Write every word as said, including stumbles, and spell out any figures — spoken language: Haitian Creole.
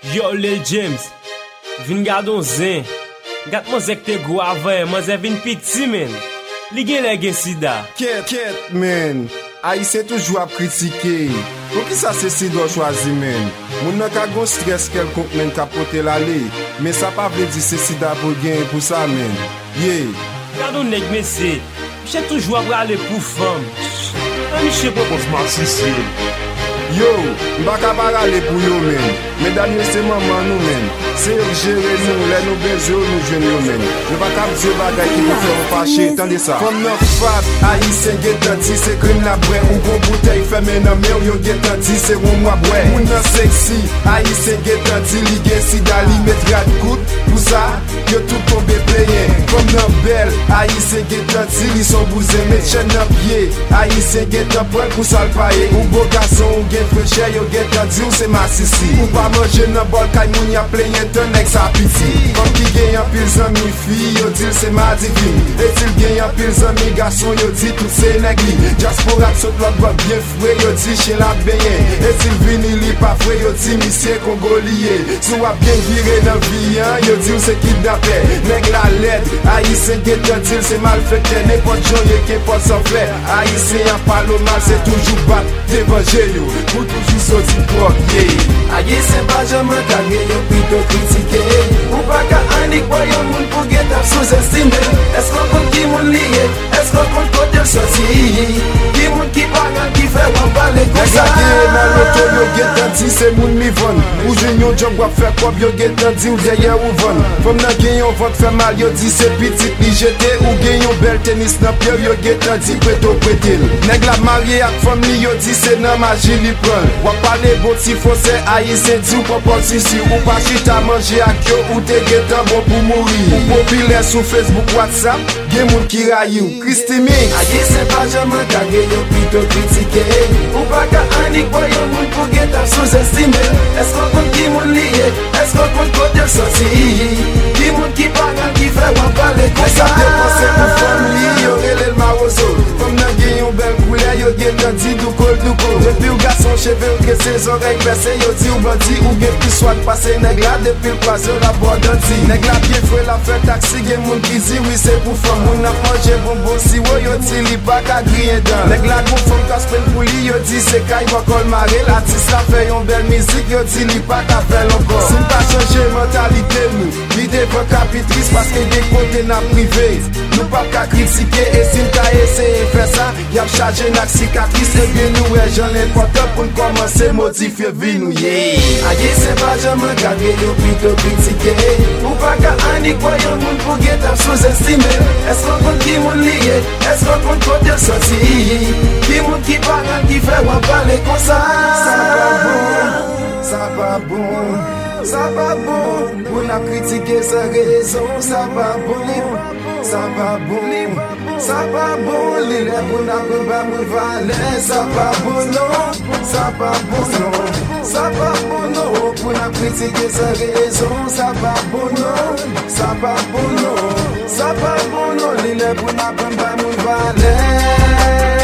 Yo, Lil James, vin gardon zin. Gat mon zek te go avan, mon zek vin piti men. Li gen le gen sida. Ket, ket men. Haïtien toujou ap kritike. Pou ki sa se si do chwazi men? Moun nan ka gon stres kelkonk men kapote lale. Men sa pa vle di se sida pou gen pou sa men. Ye. Gardon neg mese, miche toujou ap rale pou fam. An miche pou pos marsisi. Yo, mbaka pa rale pou yo men. Men danye se maman nou men. Se yo jere nou, le nou bezo nou jwen yo men. Ne baka bze bagay ki nou fè ou fache, tande sa. Fom nan fap, Haïtien getan di se krim la bre. Ou bon bouteille fèmen nan mer yo getan di se roun mwa bre. Moun nan seksi, Haïtien getan di li gen sida li met rad kout. Pou sa, yo tout tombe pleyen. Fom nan bel, Haïtien getan di li son bouze met chen nan pie. Haïtien getan pren pou sal paye. Ou bo gason ou gen freche yo getan di ou se masisi. Ou pa manje nan bol kay moun ya pleyen. Ton ex a piti. Kom ki gen yon pil zami fi, yo dil se ma divin. Etil gen yon pil zami gason, yo di tout se negli. Diaspora sot lot wap bien fwe, yo di chen la beyen. Etil vini li pa fwe, yo di misye kongoliye. Sou wap gen vire nan viyan, yo di ou se kidnape. Neg la led, Haïtien getan dil se mal fete. Nepot jonye ke pot san fle. Haïtien yon palo mal, se toujou bat devanje yo. Pou toujou soti prok, yeah. Haïtien pa jaman kage yo pito kritike. Ou pa ka anik boyon moun pou get ap sous-estime. Esko kon ki moun liye, esko kon kote l soti. Ki moun ki pagan ki fe wan pale konsa. Nega geye nan loto yo getan di se moun mi von. Ou jen yon job wap fe kop yo getan di ou deye ou von. Fom nan gen yon vot fe mal yo di se pitit li jete. Ou gen yon bel tenis nan pier yo getan di preto pretil. Neg la marye ak fom li yo di se nan maji li pran. Wap pale boti fose Haïtien di ou popol sisi. Ou pa chita manje ak yo ou te getan bon pou mouri. Ou populaire sou Facebook, WhatsApp, gen moun ki rayou. Kristi mi Haïtien pa jaman kage yo pito kritike. Ou pa ka anik boyon moun pou get ap sous-estime. Esko kon ki moun liye, esko kon kote l soti. Ki moun ki pagan ki fe wan pale konsa. Sa depanse pou fom li, yo relel marozo. Fom nan gen yon bel koule, yo getan di du kol du kol. Depi ou gason cheve ou kese zorek bese, yo di ou bandi ou gen pi swat pase neg la. Depi l kwaze la bordanti. Neg la bien fwe la fe taksi, gen moun ki zi oui se pou fom. Moun ap manje bonbon si wo, yo di li pa ka griye dan. Neg la kou fom kaspel pou li, yo di se kay wakol mare. L'artiste la fe yon bel mizik, yo di li pa ka fe lonkor. Sin pa chanje mentalite nou, li devan kapitris paske gen kote na prive. Nou pa ka kritike, e sin ka eseye fe sa, yap chaje nak sikatris. E gen nou e jan l'importe pou n'komanse modifiye vi nou, yeah. Haïtien pa jaman kage yo pito kritike. Ou pa ka anik boyon moun pou get ap sous-estime. Esko kon ki moun liye, esko kon kote l soti. Ki moun ki pagan ki fe wan pale konsa. Sa pa bon, sa pa bon, sa pa bon. Pou na kritike sa rezon, sa pa bon, sa pa bon, sa pa bon. Li le pou na pou ba moun vale. Sa pa bon non, sa pa bon non, sa pa bon non. Pou na kritike sa rezon, sa pa bon non, sa pa bon non, sa pa bon non. Li le pou na pou ba moun vale.